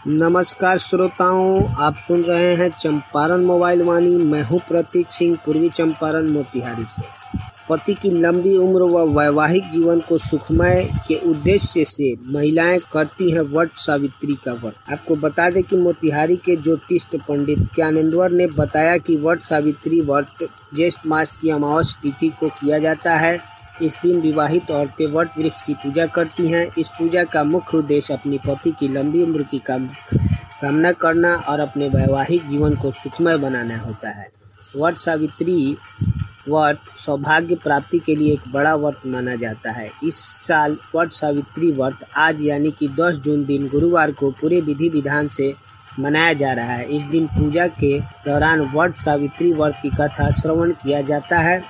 नमस्कार श्रोताओं, आप सुन रहे हैं चंपारण मोबाइल वाणी। मैं हूं प्रतीक सिंह, पूर्वी चंपारण मोतिहारी से। पति की लंबी उम्र व वैवाहिक जीवन को सुखमय के उद्देश्य से महिलाएं करती हैं वट सावित्री का व्रत। आपको बता दें कि मोतिहारी के ज्योतिष पंडित ज्ञानेंद्र ने बताया कि वट सावित्री व्रत ज्येष्ठ मास की अमावस तिथि को किया जाता है। इस दिन विवाहित औरतें वट वृक्ष की पूजा करती हैं। इस पूजा का मुख्य उद्देश्य अपने पति की लंबी उम्र की कामना करना और अपने वैवाहिक जीवन को सुखमय बनाना होता है। वट सावित्री व्रत सौभाग्य प्राप्ति के लिए एक बड़ा व्रत माना जाता है। इस साल वट सावित्री व्रत आज यानी कि 10 जून दिन गुरुवार को पूरे विधि विधान से मनाया जा रहा है। इस दिन पूजा के दौरान वट सावित्री व्रत की कथा श्रवण किया जाता है